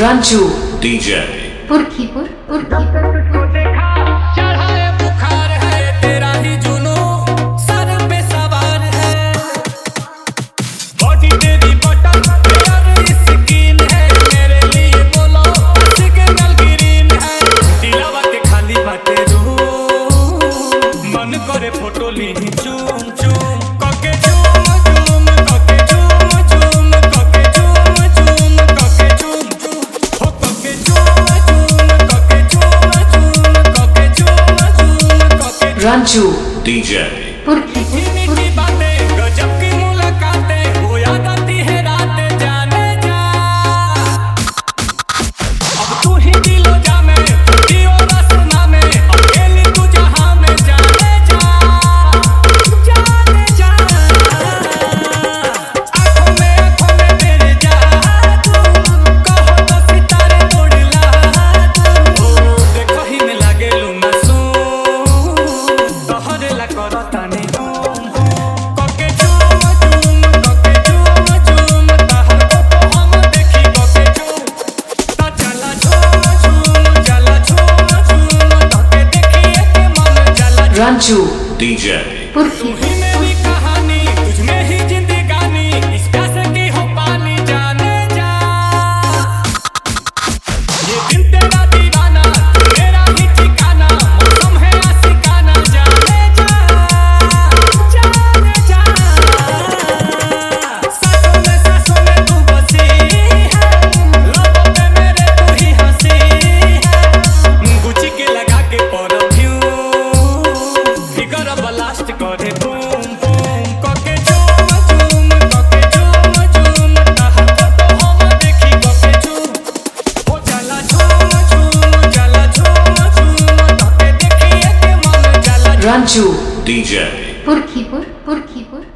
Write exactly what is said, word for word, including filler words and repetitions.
Ranchu D J Purkhipur Purkhipur चढ़ाए बुखार है तेरा ही जुनू सर पे सवार है बॉडी तेरी बटन तेरी स्किन है मेरे लिए बोलो सिग्नल ग्रीन है दिलावा के खाली बाटे रू मन करे फोटो ली चूम चूम कके चूम चूम कके चूम चूम कके चूम चूम कके चूम चूम हो कके चूम चूम कके चूम चूम कके चूम चूम कके Ranchu D J पुरखीपुर मीठी बातें गजब की मुलाकातें हो याद आती है रातें जाने जा अब तू ही दिलो जा में दियो रसना में अकेली तू जहां में जाने जा जाने जा आंखों में आंखों में तेरे जादू कहो तो सितारे तोड़ला तू देखो ही में लागे लूना सू तोहरे ला करतानी कके चूम चूम कके चूम चूम तहर को हम देखी कके चूम ता चला झूम झूम चला झूम झूम तके देखिए के मन चला Ranchu D J पुरखीपुर ही मेरी कहानी तुझ में ही जिंदगानी इस प्यासे की हो पानी जाने जा ये दिल तेरा दीवाना मेरा ही ठिकाना मौसम है आशिकाना जाने जा जाने जा सांसों में सांसों में तू बसी है लबों पे मेरे तू ही हंसी है गुची के लगा के परफ्यूम फिगर ब्लास्ट करे बूम बूम कके चूम चूम कके चूम चूम तहर फोटो हम देखी कके चूम हो चला झूम झूम चला झूम झूम तके देखिए के मन चला Ranchu D J Purkhipur Purkhipur